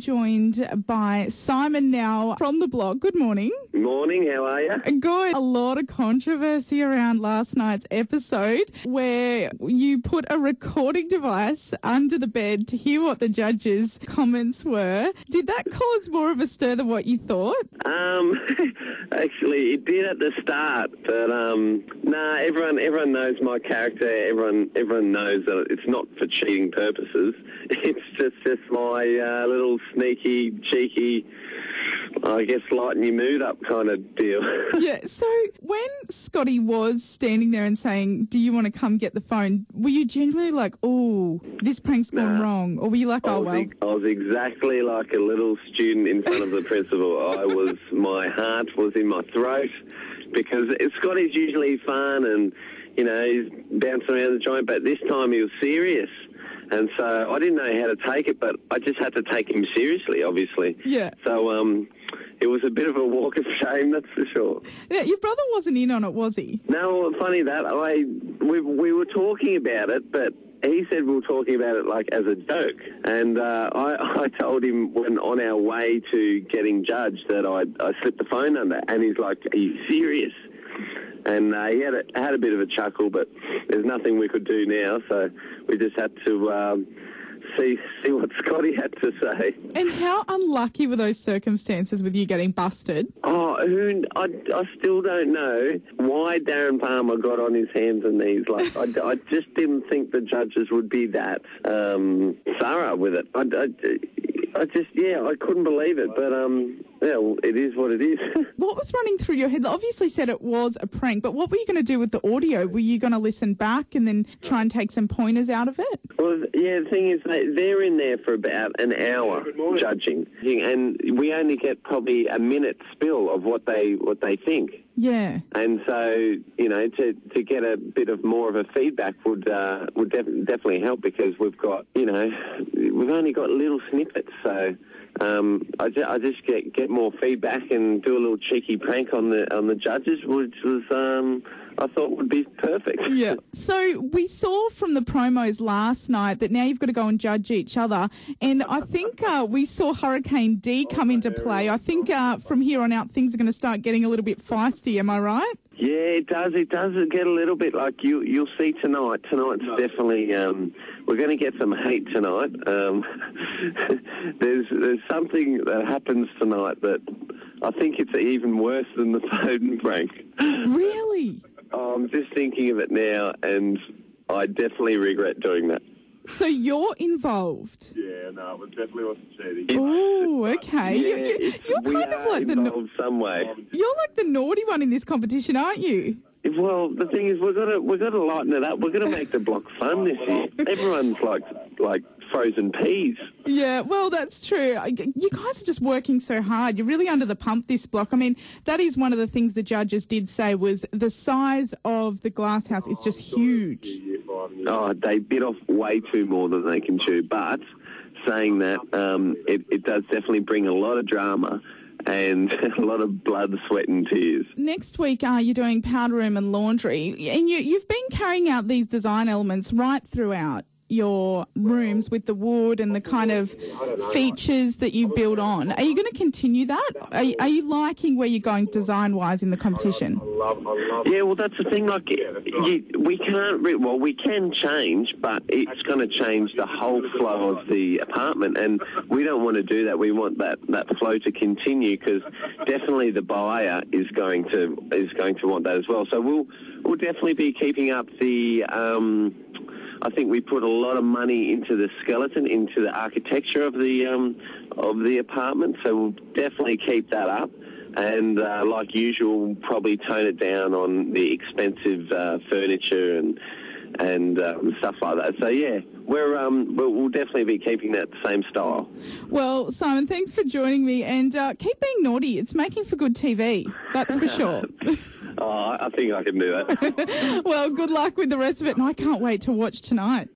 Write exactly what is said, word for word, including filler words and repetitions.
joined by Simon now from the blog. Good morning. Morning, how are you? Good. A lot of controversy around last night's episode where you put a recording device under the bed to hear what the judges' comments were. Did that cause more of a stir than what you thought? Um, actually, it did at the start, but um, nah, everyone everyone knows my character. Everyone everyone knows that it's not for cheating purposes. It's just, just my uh, little sneaky, cheeky, I guess, lighten your mood up kind of deal. Yeah, so when Scotty was standing there and saying, do you want to come get the phone, were you genuinely like, oh, this prank's gone Nah. wrong? Or were you like, I oh, was, well? ex- I was exactly like a little student in front of the principal. I was, my heart was in my throat because Scotty's usually fun and, you know, he's bouncing around the joint, but this time he was serious. And so I didn't know how to take it, but I just had to take him seriously, obviously. Yeah. So um, it was a bit of a walk of shame, that's for sure. Yeah, your brother wasn't in on it, was he? No, funny that. I we, we were talking about it, but he said we were talking about it like as a joke. And uh, I, I told him when on our way to getting judged that I, I slipped the phone under. And he's like, are you serious? And uh, he had a, had a bit of a chuckle, but there's nothing we could do now, so we just had to um, see see what Scotty had to say. And how unlucky were those circumstances with you getting busted? Oh, who, I, I still don't know why Darren Palmer got on his hands and knees. Like I, I just didn't think the judges would be that um, thorough with it. I, I, I just, yeah, I couldn't believe it, but um, yeah, well, it is what it is. What was running through your head? Obviously said it was a prank, but what were you going to do with the audio? Were you going to listen back and then try and take some pointers out of it? Well, yeah, the thing is, they, they're in there for about an hour judging, and we only get probably a minute spill of what they what they think. Yeah. And so, you know, to, to get a bit of more of a feedback would uh, would def- definitely help because we've got, you know, we've only got little snippets. So um, I, ju- I just get get more feedback and do a little cheeky prank on the on the judges, which was um, I thought would be perfect. Yeah. So we saw from the promos last night that now you've got to go and judge each other. And I think uh, we saw Hurricane D come into play. I think uh, from here on out things are going to start getting a little bit feisty. Am I right? Yeah, it does. It does get a little bit like you. You'll see tonight. Tonight's definitely. Um, we're going to get some hate tonight. Um, there's there's something that happens tonight that I think it's even worse than the phone prank. Really? Oh, I'm just thinking of it now, and I definitely regret doing that. So you're involved? Yeah, no, it definitely wasn't cheating. Oh, okay. Yeah, you, you, it's- you're we kind of are like the na- involved some way. you're like the naughty one in this competition, aren't you? Well, the thing is, we've got to we've got to lighten it up. We're going to make the block fun this year. Everyone's like like frozen peas. Yeah, well, that's true. I- You guys are just working so hard. You're really under the pump this block. I mean, that is one of the things the judges did say was the size of the glass house is just huge. Oh, they bit off way too more than they can chew. But saying that, um, it, it does definitely bring a lot of drama and a lot of blood, sweat and tears. Next week, uh, you're doing powder room and laundry, and you, you've been carrying out these design elements right throughout your rooms with the wood and the kind of features that you build on. Are you going to continue that? Are, you- are you liking where you're going design-wise in the competition? Yeah, well, that's the thing. Like, you, we can't. Re- well, we can change, but it's going to change the whole flow of the apartment, and we don't want to do that. We want that, that flow to continue because definitely the buyer is going to is going to want that as well. So we'll we'll definitely be keeping up the. Um, I think we put a lot of money into the skeleton, into the architecture of the um, of the apartment. So we'll definitely keep that up. And uh, like usual, we'll probably tone it down on the expensive uh, furniture and and um, stuff like that. So yeah, we're um, we'll, we'll definitely be keeping that same style. Well, Simon, thanks for joining me, and uh, keep being naughty. It's making for good T V, that's for sure. Oh, I think I can do that. Well, good luck with the rest of it, and I can't wait to watch tonight.